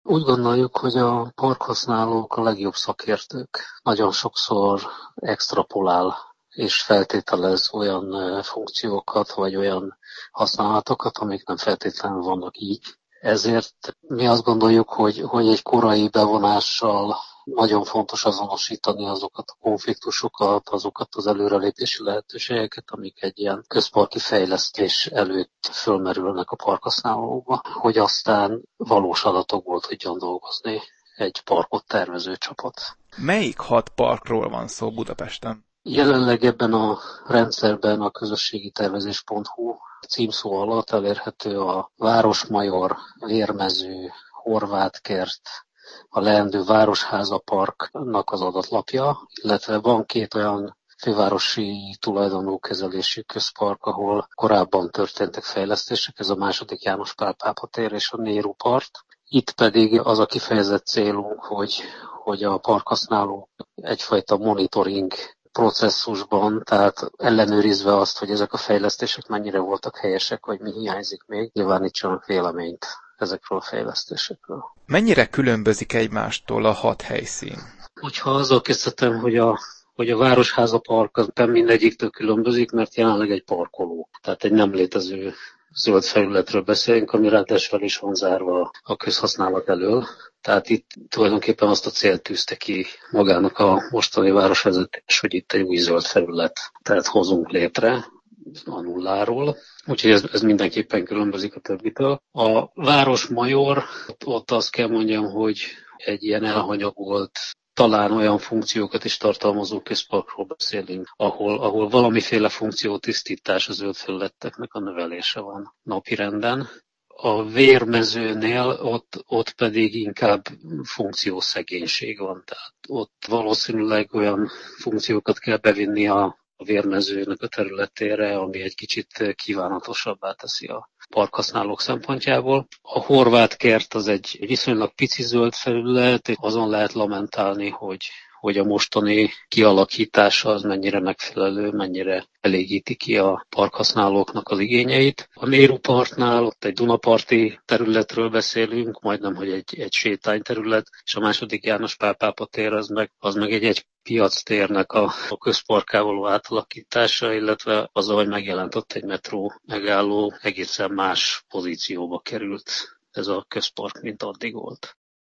Úgy gondoljuk, hogy a parkhasználók a legjobb szakértők. Nagyon sokszor extrapolál és feltételez olyan funkciókat, vagy olyan használatokat, amik nem feltétlenül vannak így. Ezért mi azt gondoljuk, hogy egy korai bevonással nagyon fontos azonosítani azokat a konfliktusokat, azokat az előrelépési lehetőségeket, amik egy ilyen közparki fejlesztés előtt fölmerülnek a parkhasználókba, hogy aztán valós adatokból tudjon dolgozni egy parkot tervező csapat. Melyik 6 parkról van szó Budapesten? Jelenleg ebben a rendszerben a közösségitervezés.hu címszó alatt elérhető a Városmajor, Vérmező, Horvátkert, a leendő Városháza Parknak az adatlapja, illetve van 2 olyan fővárosi tulajdonú kezelésű közpark, ahol korábban történtek fejlesztések, ez a II. János Pál pápa tér és a Nehru part. Itt pedig az a kifejezett célunk, hogy a parkhasználók egyfajta monitoring processzusban, tehát ellenőrizve azt, hogy ezek a fejlesztések mennyire voltak helyesek, vagy mi hiányzik még, nyilvánítsanak véleményt ezekről a fejlesztésekről. Mennyire különbözik egymástól a 6 helyszín? Hogyha azzal kezdhetem, hogy a Városháza Park az nem mindegyiktől különbözik, mert jelenleg egy parkoló, tehát egy nem létező zöld felületről beszélünk, ami ráadásul is van zárva a közhasználat elől. Tehát itt tulajdonképpen azt a célt tűzte ki magának a mostani városvezetés, hogy itt egy új zöld felület, tehát hozunk létre a nulláról. Úgyhogy ez mindenképpen különbözik a többitől. A Városmajor, ott azt kell mondjam, hogy egy ilyen elhanyagolt, talán olyan funkciókat is tartalmazó közparkról beszélünk, ahol valamiféle funkciótisztítás az zöld felületeknek a növelése van napirenden. A Vérmezőnél ott pedig inkább funkciószegénység van, tehát ott valószínűleg olyan funkciókat kell bevinni a Vérmezőnek a területére, ami egy kicsit kívánatosabbá teszi a parkhasználók szempontjából. A Horvátkert az egy viszonylag pici zöld felület, azon lehet lamentálni, hogy a mostani kialakítása az mennyire megfelelő, mennyire elégíti ki a parkhasználóknak az igényeit. A Nehru partnál ott egy dunaparti területről beszélünk, majdnem, hogy egy sétányterület, és a II. János Pál pápa tér az meg egy piactérnek a közparkká való átalakítása, illetve azzal, hogy megjelent ott egy metró megálló, egészen más pozícióba került ez a közpark, mint addig volt.